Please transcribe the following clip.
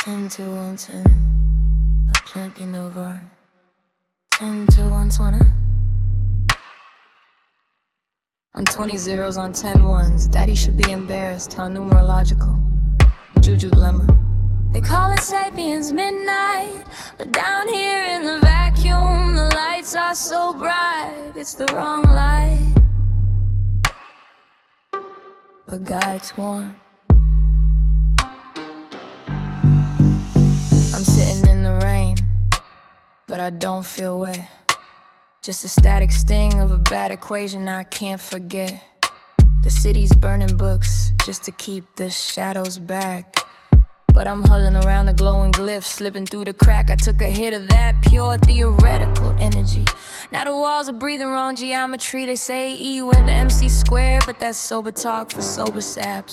10 to 110, a champion over 10 to 120. On 20 zeros on 10 ones, daddy should be embarrassed how numerological. Juju Lemmer. They call it Sapiens Midnight, but down here in the vacuum, the lights are so bright, it's the wrong light. But God, it's warm. I'm sitting in the rain, but I don't feel wet. Just a static sting of a bad equation I can't forget. The city's burning books just to keep the shadows back, but I'm huddling around the glowing glyphs, slipping through the crack. I took a hit of that pure theoretical energy. Now the walls are breathing wrong geometry. They say E with the MC squared, but that's sober talk for sober saps.